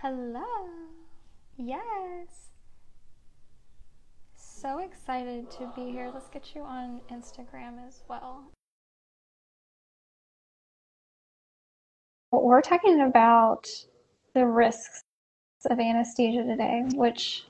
Hello. Yes. So excited to be here. Let's get you on Instagram as well. We're talking about the risks of anesthesia today, which,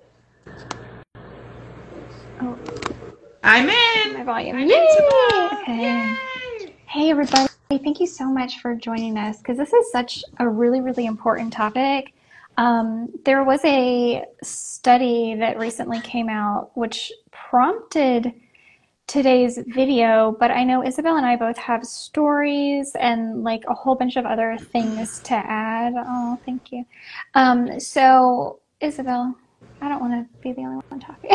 oh, I'm checking in. my volume. I'm in, Yay! Sabah. Okay. Yay! Hey, everybody. Thank you so much for joining us because this is such a really, really important topic. There was a study that recently came out which prompted today's video, but I know Isabel and I both have stories and like a whole bunch of other things to add. Oh, thank you. So Isabel, I don't want to be the only one talking.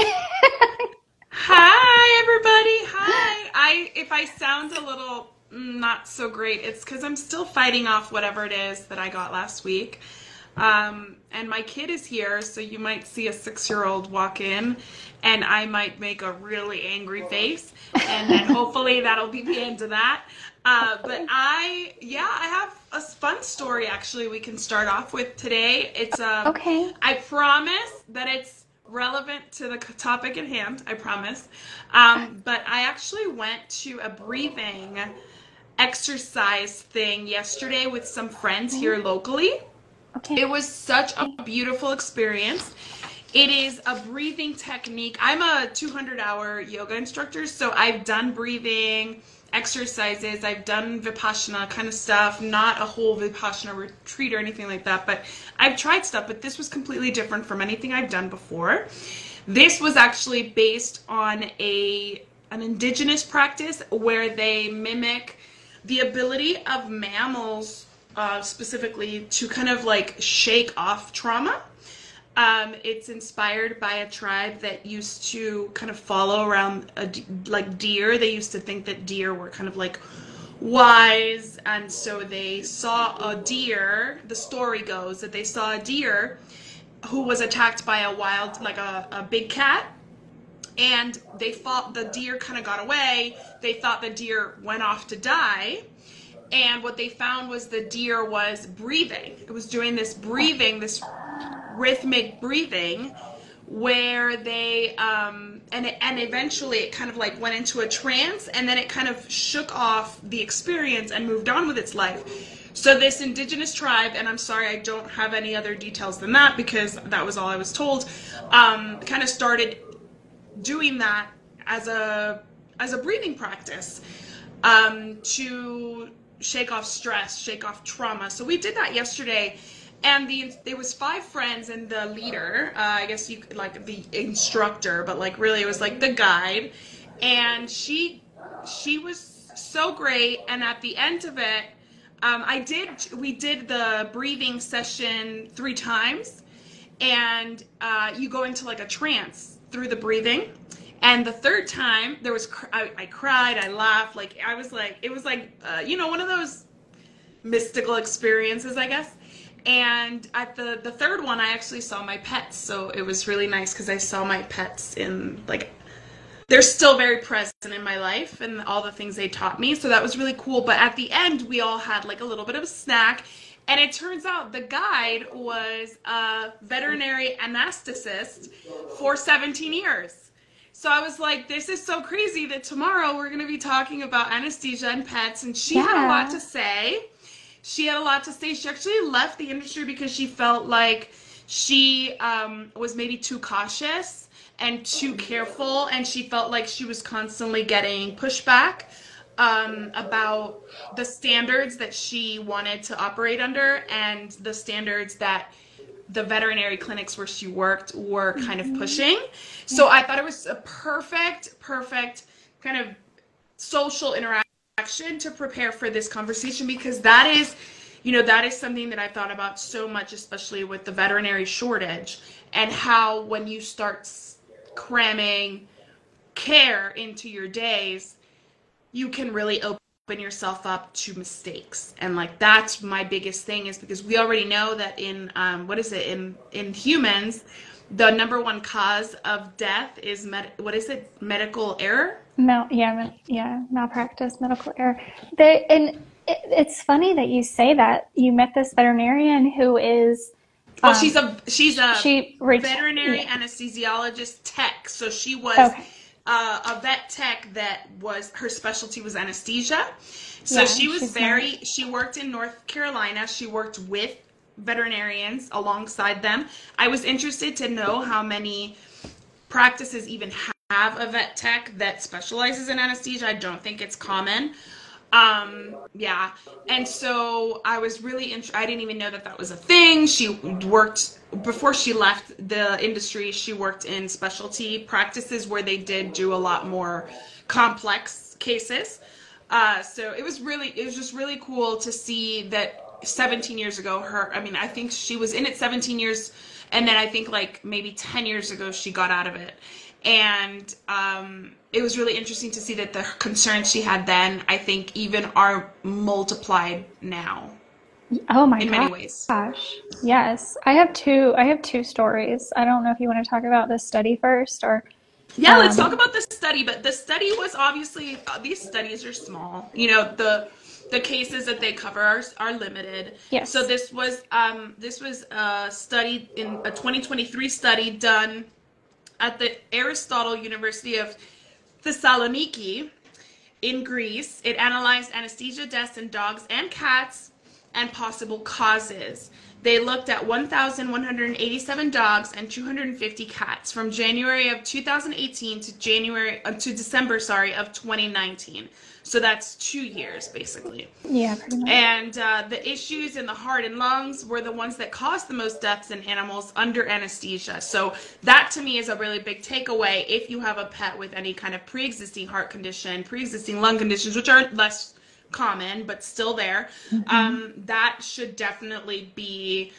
Hi, everybody. Hi. If I sound a little not so great, it's because I'm still fighting off whatever it is that I got last week. And my kid is here, so you might see a 6-year-old walk in, and I might make a really angry face, and then hopefully that'll be the end of that. I have a fun story actually we can start off with today. Okay. I promise that it's relevant to the topic at hand. I promise. But I actually went to a breathing exercise thing yesterday with some friends here locally. Okay. It was such a beautiful experience. It is a breathing technique. I'm a 200-hour yoga instructor, so I've done breathing exercises. I've done Vipassana kind of stuff, not a whole Vipassana retreat or anything like that, but I've tried stuff, but this was completely different from anything I've done before. This was actually based on an indigenous practice where they mimic the ability of mammals, specifically, to kind of like shake off trauma. It's inspired by a tribe that used to kind of follow around like deer. They used to think that deer were kind of like wise, and so they saw a deer. The story goes that they saw a deer who was attacked by a wild, like a big cat, and they thought the deer kind of got away. They thought the deer went off to die. And what they found was the deer was breathing. It was doing this breathing, this rhythmic breathing, where they and eventually it kind of like went into a trance, and then it kind of shook off the experience and moved on with its life. So this indigenous tribe, and I'm sorry I don't have any other details than that because that was all I was told, kind of started doing that as a breathing practice, to shake off stress, shake off trauma. So we did that yesterday, and there was 5 friends and the leader, I guess you could, like, the instructor, but like really it was like the guide, and she was so great. And at the end of it, we did the breathing session 3 times, and you go into like a trance through the breathing. And the third time, I cried, I laughed, like I was like, it was like, one of those mystical experiences, I guess. And at the third one, I actually saw my pets, so it was really nice because I saw my pets in, like, they're still very present in my life and all the things they taught me, so that was really cool. But at the end, we all had like a little bit of a snack, and it turns out the guide was a veterinary anesthetist for 17 years. So I was like, this is so crazy that tomorrow we're going to be talking about anesthesia and pets, and she had a lot to say. She had a lot to say. She actually left the industry because she felt like she was maybe too cautious and too careful, and she felt like she was constantly getting pushback about the standards that she wanted to operate under and the standards that the veterinary clinics where she worked were kind of pushing. So I thought it was a perfect kind of social interaction to prepare for this conversation, because that is something that I thought about so much, especially with the veterinary shortage, and how when you start cramming care into your days, you can really open yourself up to mistakes. And like, that's my biggest thing, is because we already know that in in humans, the number one cause of death is medical error. Malpractice, medical error. It's funny that you say that. You met this veterinarian who is Well, Um, she's a veterinary yeah. anesthesiologist tech. So she was Okay. a vet tech that was her specialty was anesthesia. So Yeah, she's smart. she worked in North Carolina. She worked with veterinarians alongside them. I was interested to know how many practices even have a vet tech that specializes in anesthesia. I don't think it's common. Yeah. And so I was really I didn't even know that that was a thing. She worked before she left the industry. She worked in specialty practices where they did do a lot more complex cases. So it was just really cool to see that 17 years ago, I think she was in it 17 years, and then I think like maybe 10 years ago she got out of it. And it was really interesting to see that the concerns she had then, I think, even are multiplied now Oh my in many ways. gosh. Yes. I have two stories. I don't know if you want to talk about this study first or Yeah, let's talk um about the study. But the study was obviously these studies are small. You know, the cases that they cover are limited. So yes. this was a study in a 2023 study done at the Aristotle University of Thessaloniki in Greece. It analyzed anesthesia deaths in dogs and cats and possible causes. They looked at 1,187 dogs and 250 cats from January of 2018 to December, sorry, of 2019. So that's 2 years basically. Yeah, pretty much. And the issues in the heart and lungs were the ones that caused the most deaths in animals under anesthesia. So that to me is a really big takeaway. If you have a pet with any kind of pre-existing heart condition, pre-existing lung conditions, which are less common but still there, Hmm. that should definitely be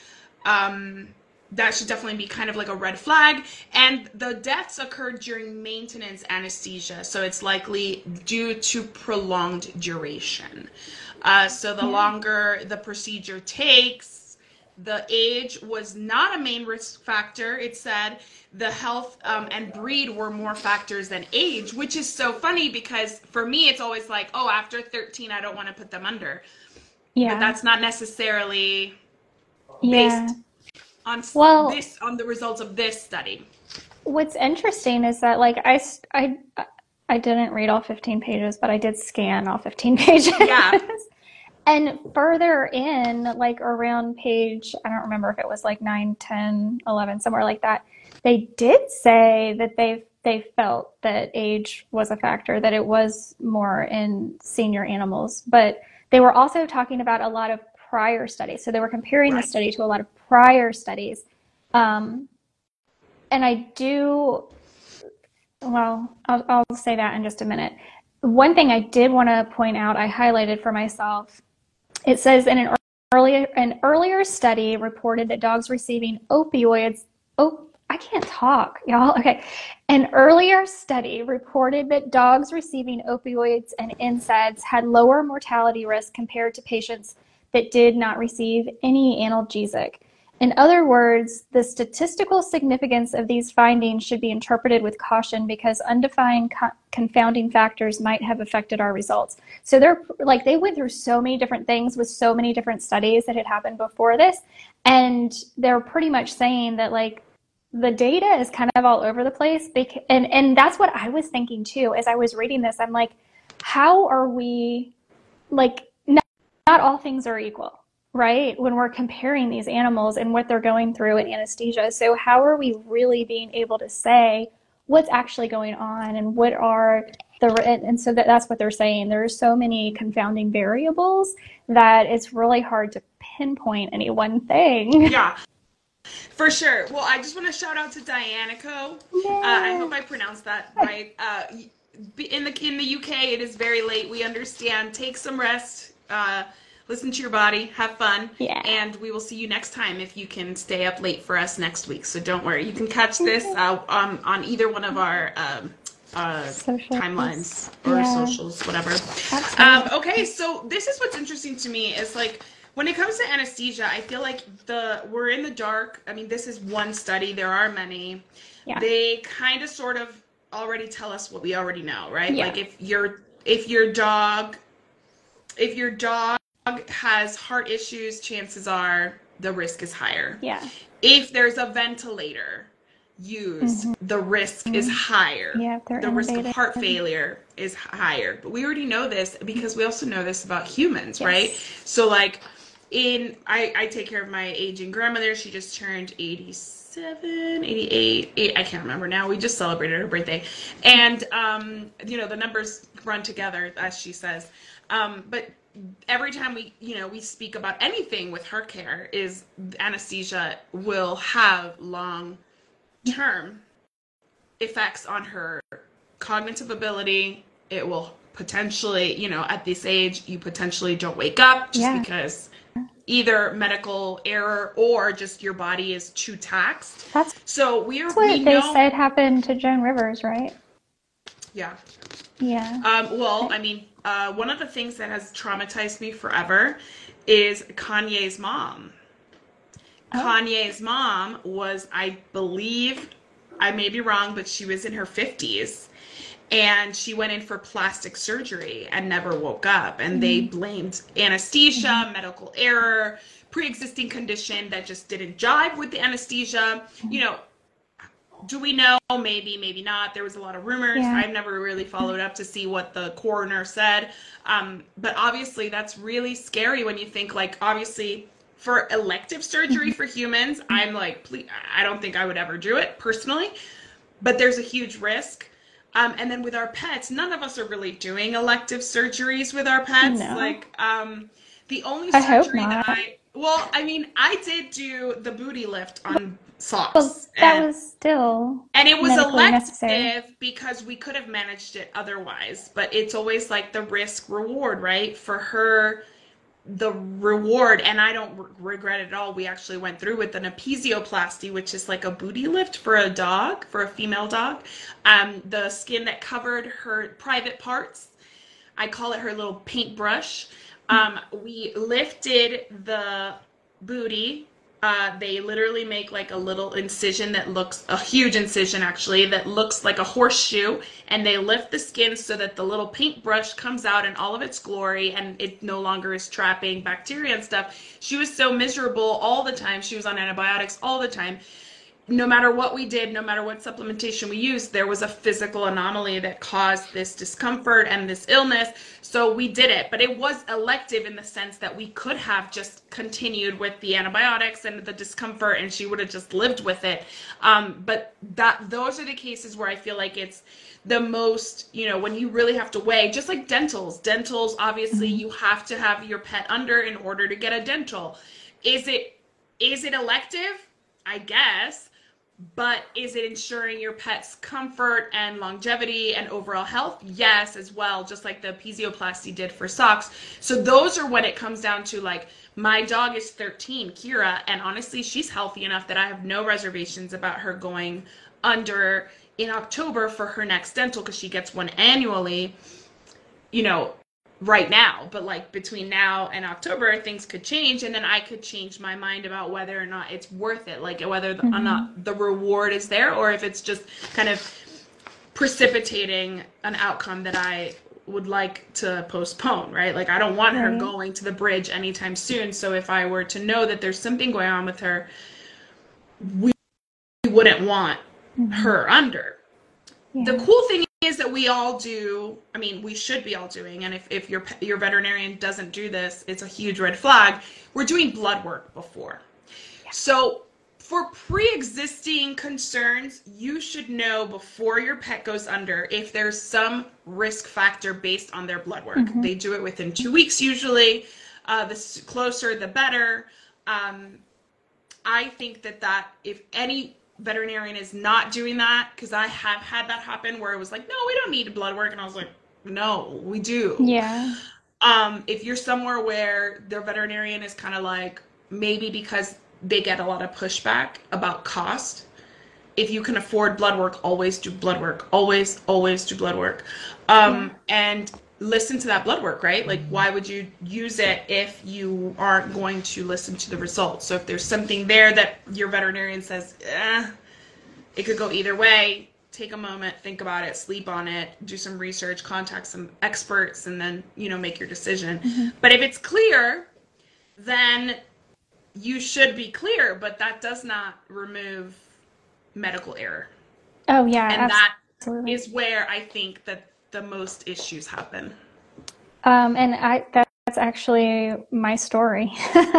kind of like a red flag. And the deaths occurred during maintenance anesthesia, so it's likely due to prolonged duration. So the Yeah. longer the procedure takes, the age was not a main risk factor. It said the health and breed were more factors than age, which is so funny because for me, it's always like, oh, after 13, I don't want to put them under. But Yeah. that's not necessarily Yeah. based on Well, on the results of this study. what's interesting is that I didn't read all 15 pages, but I did scan all 15 pages. Yeah, And further in, like around page, I don't remember if it was like 9, 10, 11, somewhere like that, they did say that they felt that age was a factor, that it was more in senior animals. But they were also talking about a lot of prior studies. So they were comparing the right. study to a lot of prior studies. Um, and I'll say that in just a minute. One thing I did want to point out, I highlighted for myself. It says in an earlier study reported that dogs receiving opioids. Oh, I can't talk, y'all. Okay. An earlier study reported that dogs receiving opioids and NSAIDs had lower mortality risk compared to patients that did not receive any analgesic. In other words, the statistical significance of these findings should be interpreted with caution because undefined confounding factors might have affected our results. So they went through so many different things with so many different studies that had happened before this, and they're pretty much saying that like the data is kind of all over the place. And that's what I was thinking too as I was reading this. I'm like, how are we like not all things are equal, right? When we're comparing these animals and what they're going through in anesthesia. So, how are we really being able to say what's actually going on and what are and so that's what they're saying. There are so many confounding variables that it's really hard to pinpoint any one thing. Yeah, for sure. Well, I just want to shout out to Dianico. I Yeah. hope I pronounced that right. In the UK, it is very late. We understand. Take some rest. Listen to your body. Have fun. Yeah. And we will see you next time if you can stay up late for us next week. So don't worry. You can catch this on either one of our Socials. timelines or Yeah, socials, whatever. absolutely. Okay, so this is what's interesting to me is like when it comes to anesthesia, I feel like we're in the dark. I mean, this is one study. There are many. Yeah. They kind of sort of already tell us what we already know, right? Yeah. Like if your dog has heart issues, chances are the risk is higher. Yeah. If there's a ventilator used, the risk is higher. Yeah, if they're The risk of innovative. heart failure is higher. But we already know this because we also know this about humans, right? Yes. So like I take care of my aging grandmother. She just turned 87, 88, I can't remember now. We just celebrated her birthday. And, the numbers run together, as she says. But every time we speak about anything with her care is anesthesia will have long-term effects on her cognitive ability. It will potentially, at this age, you potentially don't wake up just because either medical error or just your body is too taxed. That's So what we they know, said happened to Joan Rivers, right? yeah. Yeah. One of the things that has traumatized me forever is Kanye's mom. Kanye's mom was, I believe, I may be wrong, but she was in her 50s. And she went in for plastic surgery and never woke up. And they blamed anesthesia, medical error, pre-existing condition that just didn't jive with the anesthesia. Do we know? Maybe, maybe not. There was a lot of rumors. Yeah. I've never really followed up to see what the coroner said. But obviously that's really scary when you think, like, obviously for elective surgery for humans, I'm like, please, I don't think I would ever do it personally, but there's a huge risk. And then with our pets, none of us are really doing elective surgeries with our pets. No. Like, the only I hope surgery not. I did do the booty lift on Socks. Well, that was still And it was medically elective necessary. because we could have managed it otherwise. But it's always like the risk reward, right? For her, the reward, and I don't regret it at all. We actually went through with an episioplasty, which is like a booty lift for a dog, for a female dog. The skin that covered her private parts, I call it her little paintbrush. We lifted the booty. They literally make like a little incision that looks, a huge incision actually, that looks like a horseshoe, and they lift the skin so that the little paintbrush comes out in all of its glory and it no longer is trapping bacteria and stuff. She was so miserable all the time. She was on antibiotics all the time. No matter what we did, no matter what supplementation we used, there was a physical anomaly that caused this discomfort and this illness. So we did it, but it was elective in the sense that we could have just continued with the antibiotics and the discomfort, and she would have just lived with it. But those are the cases where I feel like it's the most, when you really have to weigh, just like dentals. Dentals, obviously, you have to have your pet under in order to get a dental. Is it elective? I guess. But is it ensuring your pet's comfort and longevity and overall health? Yes, as well, just like the episioplasty did for Socks. So those are when it comes down to, like, my dog is 13, Kira, and honestly, she's healthy enough that I have no reservations about her going under in October for her next dental, because she gets one annually, right now. But like between now and October, things could change, and then I could change my mind about whether or not it's worth it, like whether or not the reward is there, or if it's just kind of precipitating an outcome that I would like to postpone, right? Like I don't want her going to the bridge anytime soon. So if I were to know that there's something going on with her, we wouldn't want her under. The cool thing is that we all do, we should be all doing, and if your veterinarian doesn't do this, it's a huge red flag. We're doing blood work before. Yeah. So for pre-existing concerns, you should know before your pet goes under if there's some risk factor based on their blood work. They do it within 2 weeks usually. The closer, the better. I think that if any veterinarian is not doing that, because I have had that happen where it was like, no, we don't need blood work, and I was like, no, we do. Yeah. If you're somewhere where their veterinarian is kind of like, maybe because they get a lot of pushback about cost, if you can afford blood work, always do blood work. Always do blood work. And listen to that blood work, right? Like, why would you use it if you aren't going to listen to the results? So if there's something there that your veterinarian says, it could go either way, take a moment, think about it, sleep on it, do some research, contact some experts, and then, make your decision. But if it's clear, then you should be clear, but that does not remove medical error. Oh yeah, And that absolutely. is where I think that the most issues happen. And that's actually my story.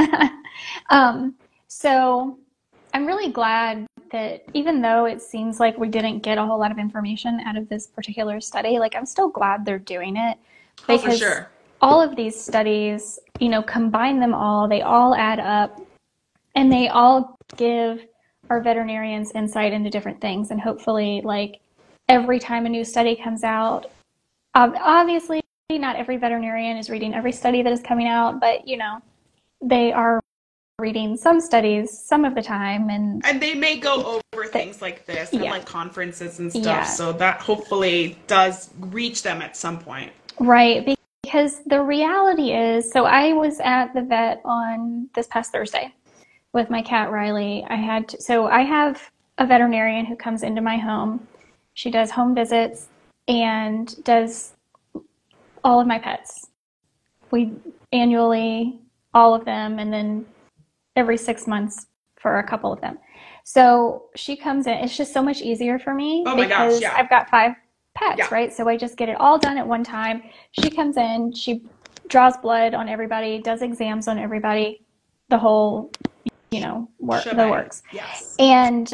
um, so I'm really glad that even though it seems like we didn't get a whole lot of information out of this particular study, like I'm still glad they're doing it Oh, for because sure. all of these studies, combine them all, they all add up and they all give our veterinarians insight into different things. And hopefully, like every time a new study comes out, obviously not every veterinarian is reading every study that is coming out, but they are reading some studies some of the time, and And they may go over that, things like this at yeah, like conferences and stuff, yeah, so that hopefully does reach them at some point. right. Because the reality is, so I was at the vet on this past Thursday with my cat Riley. So I have a veterinarian who comes into my home. She does home visits and does all of my pets. We annually, all of them, and then every 6 months for a couple of them. So she comes in. It's just so much easier for me Oh my gosh, because yeah. I've got five pets, Yeah. right? So I just get it all done at one time. She comes in, she draws blood on everybody, does exams on everybody, the whole, the Shebang. works. Yes. And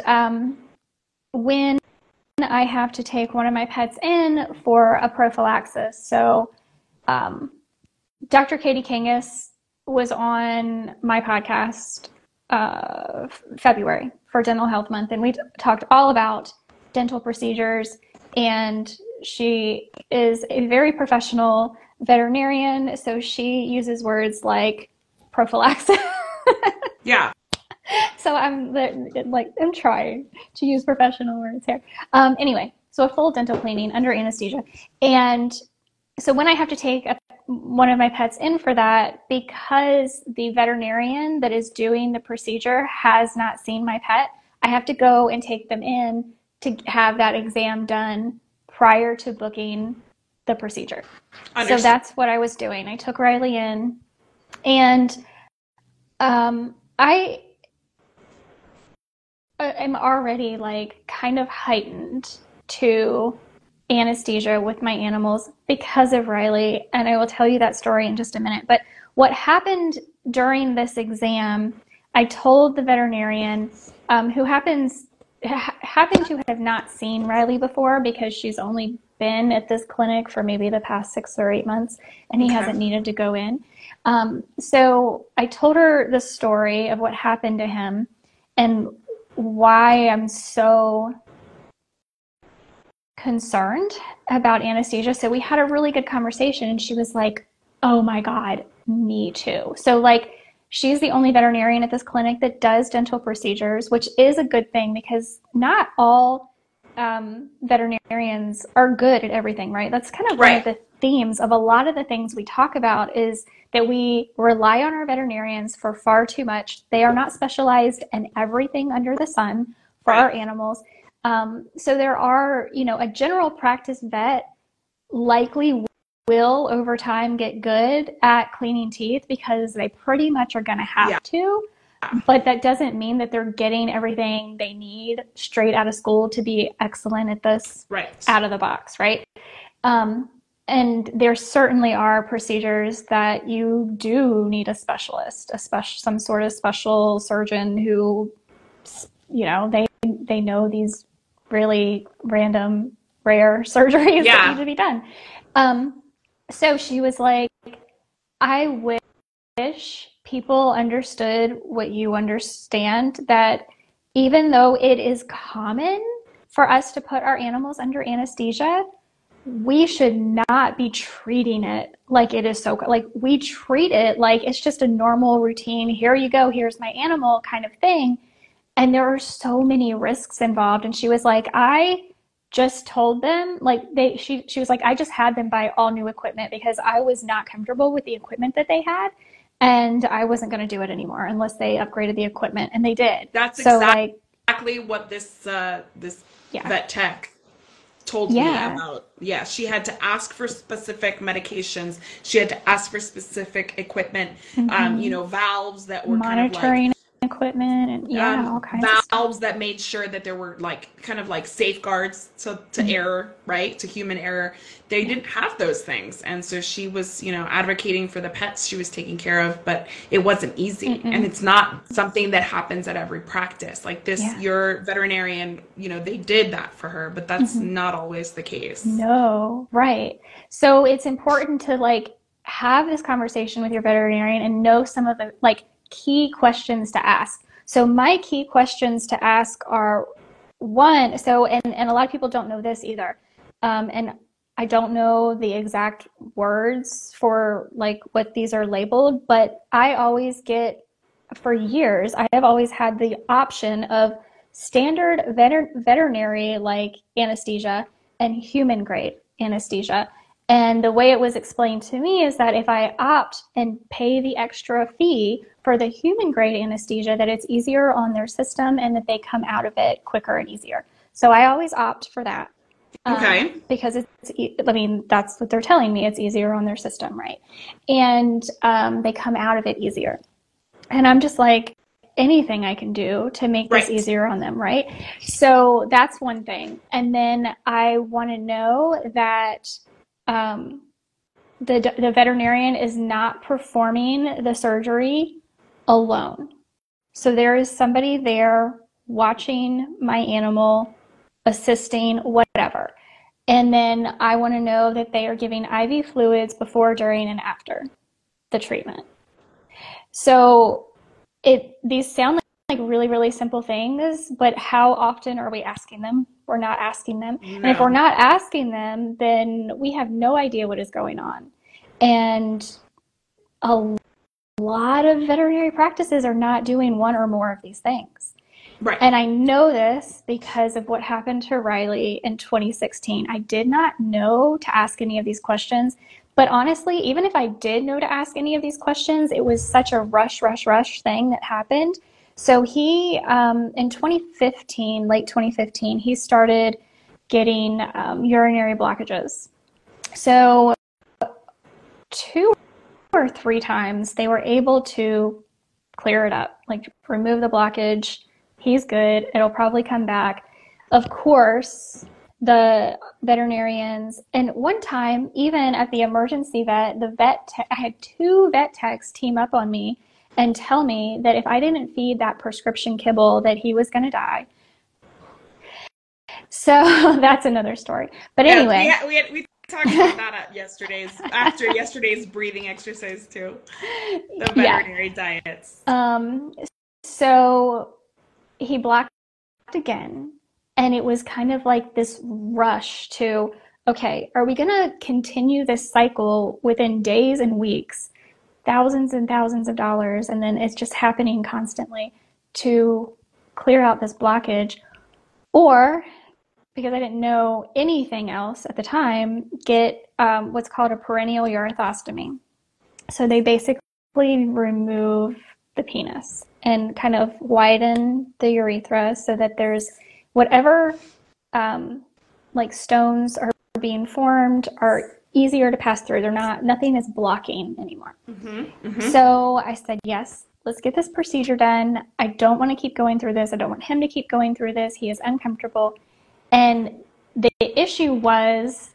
when I have to take one of my pets in for a prophylaxis, so um, Dr. Katie Kangas was on my podcast February for Dental Health Month, and we talked all about dental procedures. And she is a very professional veterinarian, so she uses words like prophylaxis. Yeah. So I'm trying to use professional words here. Anyway, so a full dental cleaning under anesthesia, and so when I have to take one of my pets in for that, because the veterinarian that is doing the procedure has not seen my pet, I have to go and take them in to have that exam done prior to booking the procedure. So Understood. that's what I was doing. I took Riley in, and I am already like kind of heightened to anesthesia with my animals because of Riley, and I will tell you that story in just a minute. But what happened during this exam, I told the veterinarian, who happened to have not seen Riley before because she's only been at this clinic for maybe the past 6 or 8 months, and he Okay. hasn't needed to go in. So I told her the story of what happened to him and why I'm so concerned about anesthesia. So we had a really good conversation, and she was like, "Oh my God, me too." So, like, she's the only veterinarian at this clinic that does dental procedures, which is a good thing because not all veterinarians are good at everything, right? That's kind of one of Right. the themes of a lot of the things we talk about is that we rely on our veterinarians for far too much. They are not specialized in everything under the sun for Right. our animals. So there are, a general practice vet likely will over time get good at cleaning teeth because they pretty much are going to Yeah. have to. But that doesn't mean that they're getting everything they need straight out of school to be excellent at this Right. out of the box, right? Um, and there certainly are procedures that you do need a specialist, some sort of special surgeon who, they know these really random, rare surgeries that need Yeah. to be done. Um, so she was like, I wish people understood what you understand, that even though it is common for us to put our animals under anesthesia, we should not be treating it like it is so, like we treat it like it's just a normal routine. Here you go, here's my animal kind of thing. And there are so many risks involved. And she was like, I just told them, like she was like, I just had them buy all new equipment because I was not comfortable with the equipment that they had, and I wasn't going to do it anymore unless they upgraded the equipment, and they did. That's So like, exactly what this yeah, vet tech told me yeah, about. Yeah, she had to ask for specific medications. She had to ask for specific equipment. hmm, Valves that were kind of like monitoring equipment and yeah, all kinds of stuff. valves that made sure that there were like kind of like safeguards to error, right? To human error. They Yeah. didn't have those things. And so she was, advocating for the pets she was taking care of, but it wasn't easy. And Mm-mm. it's not something that happens at every practice. Like this, Yeah. your veterinarian, they did that for her, but that's Hmm. not always the case. No, right. So it's important to like have this conversation with your veterinarian and know some of the like key questions to ask. So my key questions to ask are one, so and a lot of people don't know this either. And I don't know the exact words for like what these are labeled, but I always get for years, I have always had the option of standard veterinary like anesthesia and human grade anesthesia. And the way it was explained to me is that if I opt and pay the extra fee for the human grade anesthesia, that it's easier on their system and that they come out of it quicker and easier. So I always opt for that Okay. because I mean, that's what they're telling me. It's easier on their system, right? And they come out of it easier. And I'm just like, anything I can do to make this Right. easier on them, right? So that's one thing. And then I want to know that um, the veterinarian is not performing the surgery alone. So there is somebody there watching my animal, assisting, whatever. And then I want to know that they are giving IV fluids before, during, and after the treatment. So these sound like really, really simple things, but how often are we asking them? We're not asking them. And if we're No. not asking them, then we have no idea what is going on. And a lot of veterinary practices are not doing one or more of these things. Right. And I know this because of what happened to Riley in 2016. I did not know to ask any of these questions. But honestly, even if I did know to ask any of these questions, it was such a rush thing that happened. So in 2015, late 2015, he started getting urinary blockages. So 2 or 3 times they were able to clear it up, like remove the blockage. He's good. It'll probably come back. Of course, the veterinarians, and one time, even at the emergency vet, I had 2 vet techs team up on me and tell me that if I didn't feed that prescription kibble, that he was going to die. So that's another story. But Yeah, anyway, we talked about that at yesterday's breathing exercise too. The yeah. veterinary diets. Um, so he blocked again. And it was kind of like this rush to, okay, are we going to continue this cycle within days and weeks, thousands and thousands of dollars, and then it's just happening constantly to clear out this blockage? Or, because I didn't know anything else at the time, get what's called a perennial urethrostomy. So they basically remove the penis and kind of widen the urethra so that there's whatever um, like stones are being formed are easier to pass through. They're not, nothing is blocking anymore. So I said, yes, let's get this procedure done. I don't want to keep going through this. I don't want him to keep going through this. He is uncomfortable. And the issue was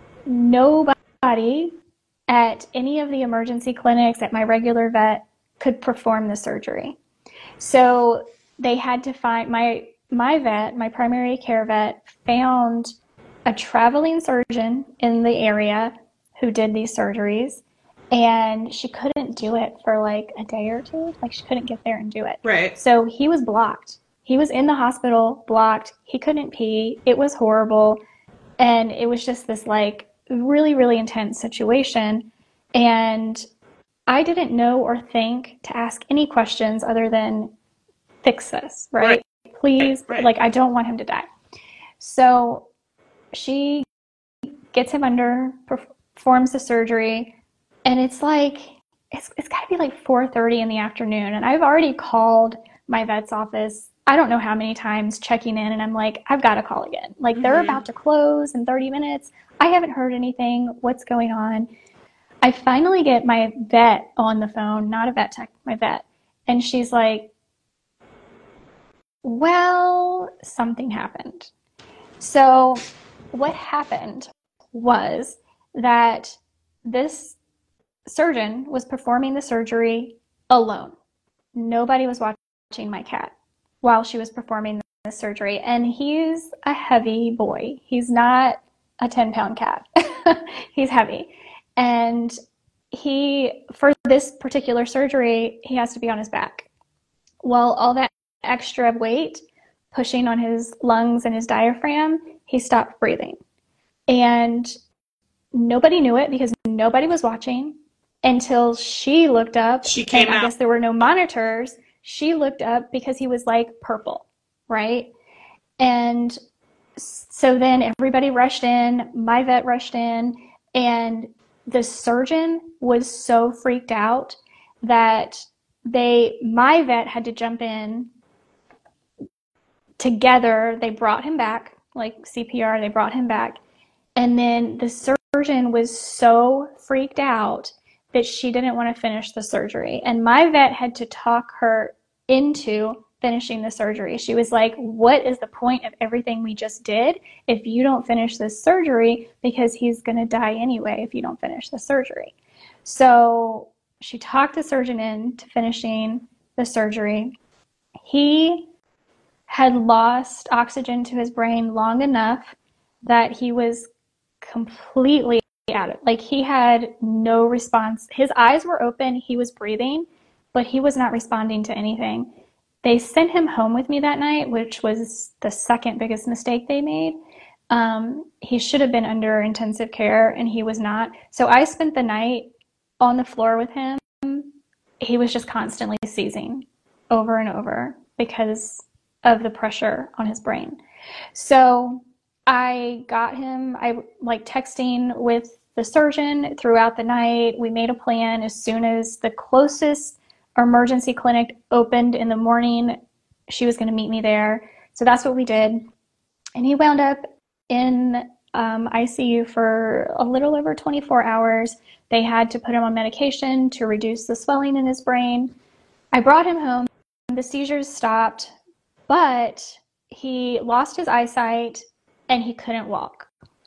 nobody at any of the emergency clinics at my regular vet could perform the surgery. So they had to find my vet, my primary care vet, found a traveling surgeon in the area who did these surgeries, and she couldn't do it for like a day or two. Like she couldn't get there and do it. Right. So he was blocked. He was in the hospital, blocked. He couldn't pee. It was horrible. And it was just this like really, really intense situation. And I didn't know or think to ask any questions other than fix this, Right. right? Please, Right. like, I don't want him to die. So she gets him under, performs the surgery, and it's like, it's got to be like 4:30 in the afternoon. And I've already called my vet's office, I don't know how many times, checking in, and I'm like, I've got to call again. Like, they're about to close in 30 minutes. I haven't heard anything. What's going on? I finally get my vet on the phone, not a vet tech, my vet. And she's like, Well, something happened. So, what happened was that this surgeon was performing the surgery alone. Nobody was watching my cat while she was performing the surgery. And he's a heavy boy. He's not a 10-pound cat. He's heavy. And for this particular surgery, he has to be on his back. Well, all that extra weight pushing on his lungs and his diaphragm, he stopped breathing. And nobody knew it because nobody was watching until she looked up, She and came I out. guess there were no monitors. She looked up because he was like purple, right? And so then everybody rushed in, my vet rushed in, and the surgeon was so freaked out that my vet had to jump in together. They brought him back, like CPR, they brought him back. And then the surgeon was so freaked out that she didn't want to finish the surgery. And my vet had to talk her into finishing the surgery. She was like, "What is the point of everything we just did if you don't finish this surgery? Because he's going to die anyway if you don't finish the surgery." So she talked the surgeon into finishing the surgery. He had lost oxygen to his brain long enough that he was completely out of, like, he had no response. His eyes were open, he was breathing, but he was not responding to anything. They sent him home with me that night, which was the second biggest mistake they made. He should have been under intensive care and he was not. So I spent the night on the floor with him. He was just constantly seizing over and over because of the pressure on his brain. So I got him, I like texting with the surgeon throughout the night. We made a plan as soon as the closest emergency clinic opened in the morning, she was going to meet me there. So that's what we did. And he wound up in ICU for a little over 24 hours. They had to put him on medication to reduce the swelling in his brain. I brought him home. The seizures stopped, but he lost his eyesight and he couldn't walk.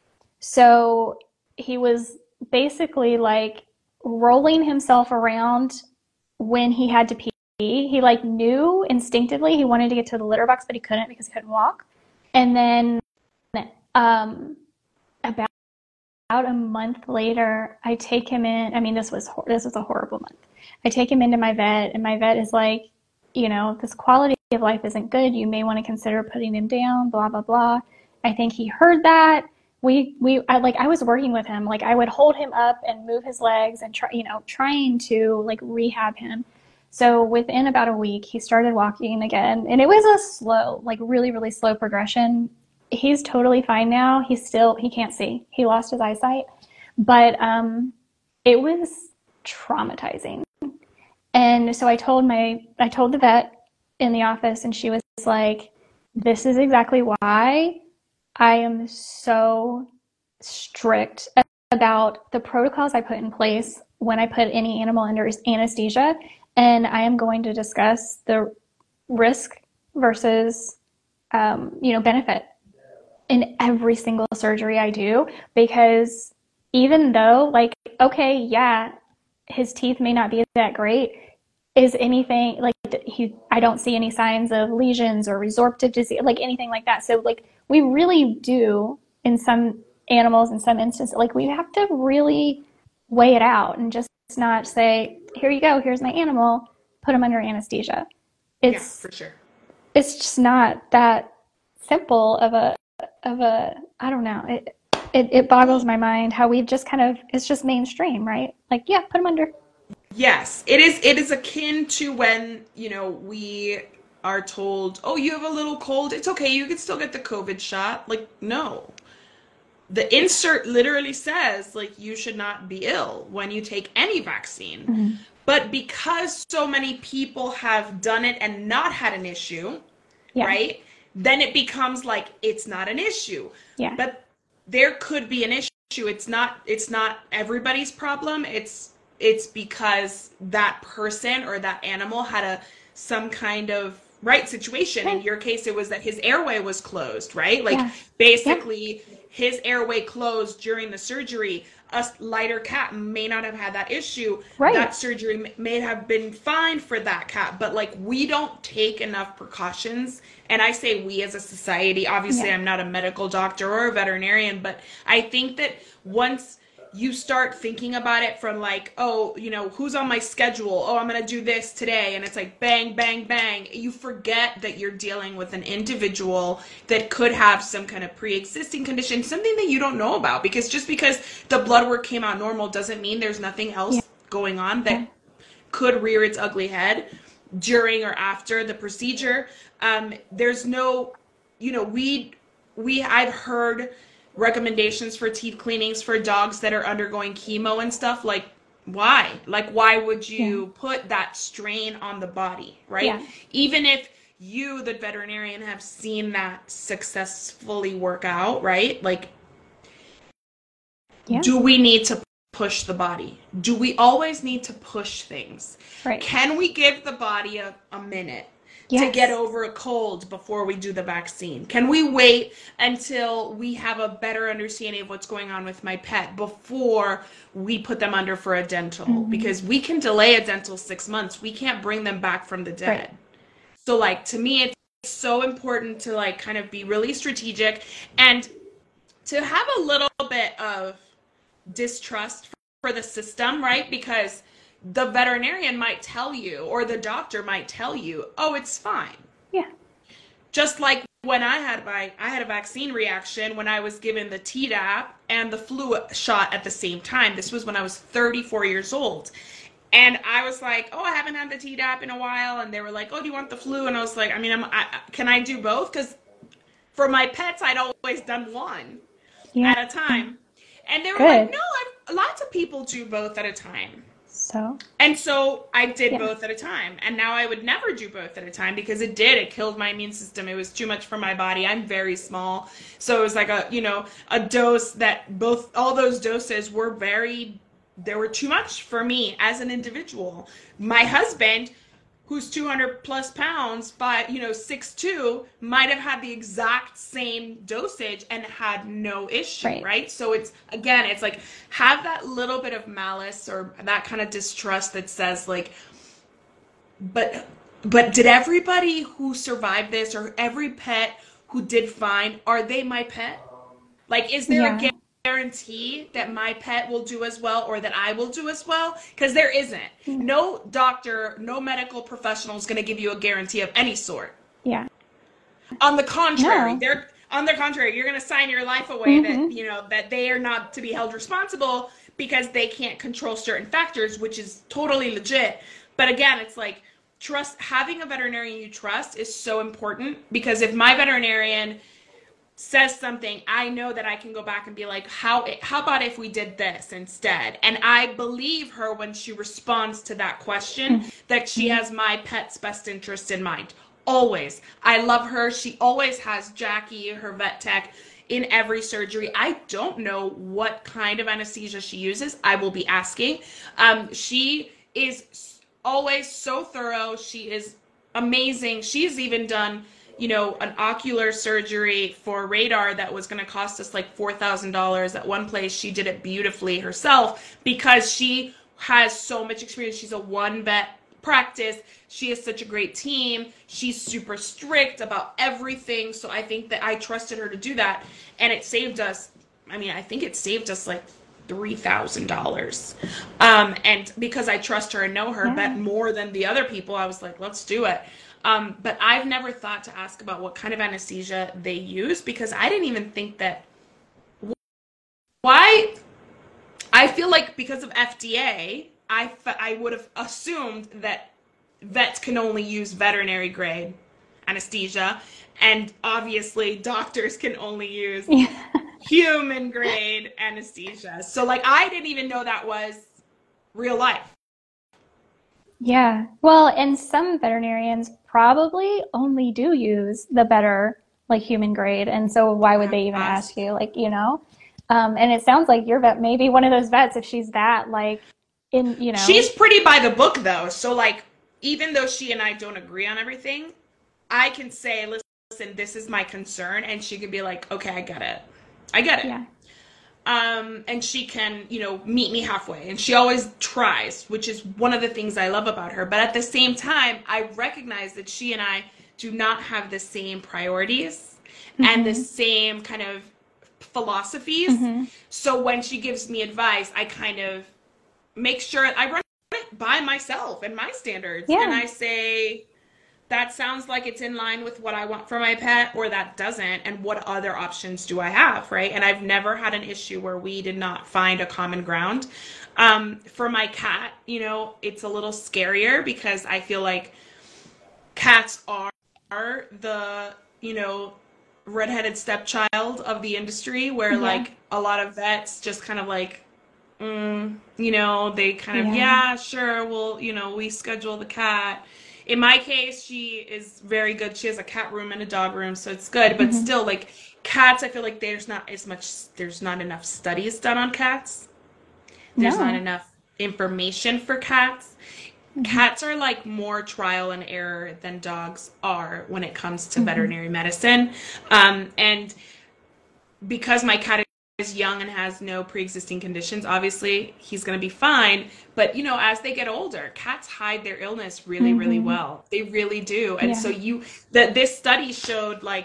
So he was basically like rolling himself around when he had to pee. He like knew instinctively he wanted to get to the litter box, but he couldn't because he couldn't walk. And then um, about a month later, I take him in. I mean, this was a horrible month. I take him into my vet, and my vet is like, this quality of life isn't good. You may want to consider putting him down. Blah blah blah. I think he heard that. I was working with him. Like I would hold him up and move his legs and trying to like rehab him. So within about a week, he started walking again, and it was a slow, like really really slow progression. He's totally fine now. He can't see. He lost his eyesight, but it was traumatizing. And so I told the vet in the office, and she was like, "This is exactly why I am so strict about the protocols I put in place when I put any animal under anesthesia, and I am going to discuss the risk versus benefit in every single surgery I do, because even though, like, okay, yeah, his teeth may not be that great, is anything like I don't see any signs of lesions or resorptive disease, like anything like that. So, like, we really do in some animals, in some instances, like, we have to really weigh it out and just not say, here you go, here's my animal, put him under anesthesia. Yeah, It's for sure. it's just not that simple of a I don't know. It boggles Well, my mind how we've just kind of, it's just mainstream, right? Like, yeah, put them under. yes, it is akin to when, we are told, "Oh, you have a little cold. It's okay. You can still get the COVID shot." Like, no. The insert literally says like you should not be ill when you take any vaccine. Mhm. But because so many people have done it and not had an issue, Yeah, right? Then it becomes like it's not an issue. yeah, But there could be an issue. It's not everybody's problem. It's because that person or that animal had some kind of right situation. In Right. your case, it was that his airway was closed, right? Like Yeah. Yeah. basically his airway closed during the surgery. A lighter cat may not have had that issue. Right. That surgery may have been fine for that cat, but like we don't take enough precautions. And I say we as a society, obviously Yeah. I'm not a medical doctor or a veterinarian, but I think that once you start thinking about it from like, oh, who's on my schedule? Oh, I'm going to do this today. And it's like bang, bang, bang. You forget that you're dealing with an individual that could have some kind of pre-existing condition, something that you don't know about. Because just because the blood work came out normal doesn't mean there's nothing Yeah. else going on Yeah. that could rear its ugly head during or after the procedure. There's no, I've heard recommendations for teeth cleanings for dogs that are undergoing chemo and stuff. Like, why? Like, why would Yeah. you put that strain on the body, right? Yeah. Even if you, the veterinarian, have seen that successfully work out, right? Like, Yeah. do we need to push the body? Do we always need to push things? Right. Can we give the body a minute to get Yes. over a cold before we do the vaccine? Can we wait until we have a better understanding of what's going on with my pet before we put them under for a dental? Hmm. Because we can delay a dental 6 months. We can't bring them back from the Right. dead. So like to me it's so important to like kind of be really strategic and to have a little bit of distrust for the system, right? Because the veterinarian might tell you, or the doctor might tell you, oh, it's fine. Yeah. Just like when I had a vaccine reaction when I was given the Tdap and the flu shot at the same time. This was when I was 34 years old. And I was like, oh, I haven't had the Tdap in a while. And they were like, oh, do you want the flu? And I was like, I mean, can I do both? Because for my pets, I'd always done one Yeah. at a time. And they were like, Good. no, lots of people do both at a time. So, And so I did yeah. both at a time. And now I would never do both at a time because it killed my immune system. It was too much for my body. I'm very small. So it was like a dose that all those doses they were too much for me as an individual. My husband, who's 200 plus pounds, but 6'2", might have had the exact same dosage and had no issue, Right. right? So it's like have that little bit of malice or that kind of distrust that says like, but did everybody who survived this or every pet who did fine, are they my pet? Like, is there a Yeah. guarantee that my pet will do as well or that I will do as well? Because there isn't. Mm. No doctor, no medical professional is going to give you a guarantee of any sort. Yeah. On the contrary, No. you're going to sign your life away that, Hmm. that they are not to be held responsible because they can't control certain factors, which is totally legit. But again, it's like having a veterinarian you trust is so important because if my veterinarian says something, I know that I can go back and be like, how about if we did this instead? And I believe her when she responds to that question that she has my pet's best interest in mind. Always. I love her. She always has Jackie, her vet tech, in every surgery. I don't know what kind of anesthesia she uses. I will be asking. She is always so thorough. She is amazing. She's even done an ocular surgery for Radar that was going to cost us like $4,000 at one place. She did it beautifully herself because she has so much experience. She's a one vet practice. She has such a great team. She's super strict about everything. So I think that I trusted her to do that. And it saved us, I think it saved us like $3,000. And because I trust her and know her, Yeah. but more than the other people, I was like, let's do it. But I've never thought to ask about what kind of anesthesia they use because I didn't even think that. Why? I feel like because of FDA, I would have assumed that vets can only use veterinary grade anesthesia, and obviously doctors can only use Yeah. human grade anesthesia. So like I didn't even know that was real life. Yeah. Well, and some veterinarians probably only do use the better, like human grade. And so why would they even ask you? Like, and it sounds like your vet may be one of those vets if she's that, like, She's pretty by the book though. So like even though she and I don't agree on everything, I can say, listen, this is my concern, and she can be like, okay, I get it. I get it. Yeah. And she can, meet me halfway. And she always tries, which is one of the things I love about her. But at the same time, I recognize that she and I do not have the same priorities and the Mm-hmm. same kind of philosophies. Mm-hmm. So when she gives me advice, I kind of make sure I run it by myself and my standards. And Yeah. I say, that sounds like it's in line with what I want for my pet, or that doesn't, and what other options do I have, right? And I've never had an issue where we did not find a common ground. For my cat, it's a little scarier because I feel like cats are the, redheaded stepchild of the industry, where Yeah. like a lot of vets just kind of like, they kind of, Yeah. yeah, sure, well, we schedule the cat. In my case, she is very good. She has a cat room and a dog room, so it's good. But Mm-hmm. still, like cats, I feel like there's not enough studies done on cats. There's not No. enough information for cats. Mm-hmm. Cats are like more trial and error than dogs are when it comes to Mm-hmm. veterinary medicine. And because my cat is young and has no pre-existing conditions, obviously he's going to be fine. But as they get older, cats hide their illness really, really Mm-hmm. well. They really do. And Yeah. so that this study showed like